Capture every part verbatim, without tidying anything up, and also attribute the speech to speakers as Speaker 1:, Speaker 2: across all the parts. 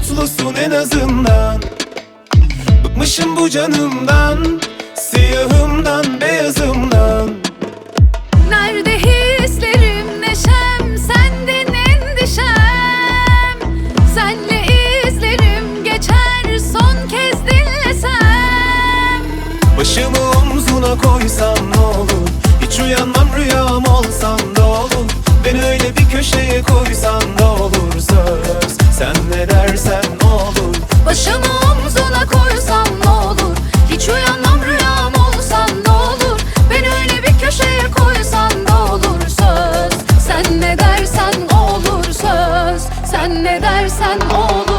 Speaker 1: mutlusun en azından. Bıkmışım bu canımdan, siyahımdan beyazımdan.
Speaker 2: Nerede hislerim, neşem, senden endişem. Senle izlerim geçer, son kez dinlesem.
Speaker 1: Başımı omzuna koysam ne olur, hiç uyanmam rüyam olsan da olur. Beni öyle bir köşeye koysan da olur. Söz, sen ne dersen olur.
Speaker 2: Başımı omzuna koysam ne olur, hiç uyanmam rüyam olsan ne olur. Beni öyle bir köşeye koysan da olur. Söz, sen ne dersen olur. Söz, sen ne dersen olur.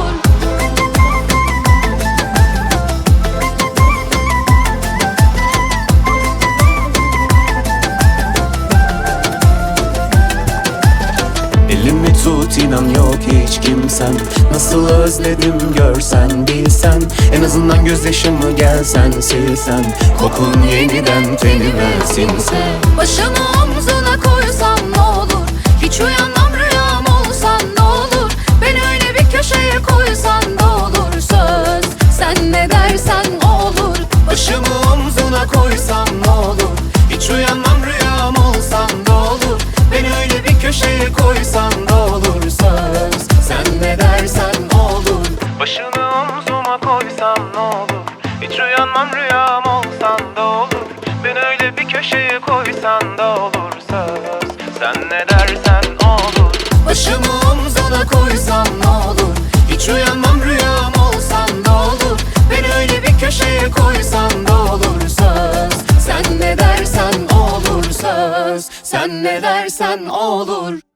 Speaker 1: Elimi tut, inan yok hiç kimsem. Nasıl özledim görsen bilsen. En azından gözyaşımı gelsen silsen. Kokun yeniden tenime sinse.
Speaker 2: Başımı omzuna koysam ne olur, hiç uyanmam rüyam olsan ne olur. Beni öyle bir köşeye koysan da olur. Söz, sen ne dersen olur.
Speaker 1: Başımı omzuna koysam ne olur, hiç uyanmam rüyam olsan da olur. Beni öyle bir köşeye koysan da olur. Söz, sen ne dersen olur. Başını omzuma koysam ne olur, hiç uyanmam rüyam olsan da olur. Beni öyle bir köşeye koysan da olur. Söz, sen ne dersen olur. Başımı omzuna koysam ne olur, hiç uyanmam rüyam olsan da olur. Beni öyle bir köşeye koysan da olur. Söz, sen ne dersen olur. Söz, sen ne dersen olur.